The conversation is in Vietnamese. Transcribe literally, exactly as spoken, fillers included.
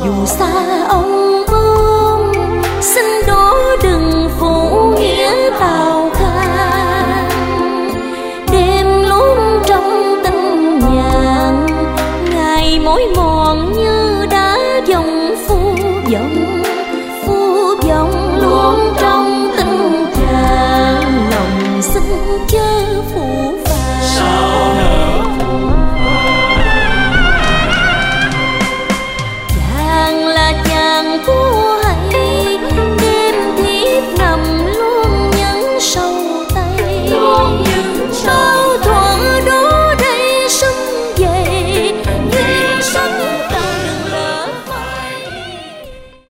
dù xa ông bông, xin đó đừng phụ nghĩa tào ca. Đêm luôn trong tình nhàn, ngày mỏi mòn như đá dòng phù vọng, phù vọng luôn trong tình chàng, lòng xin chớ phụ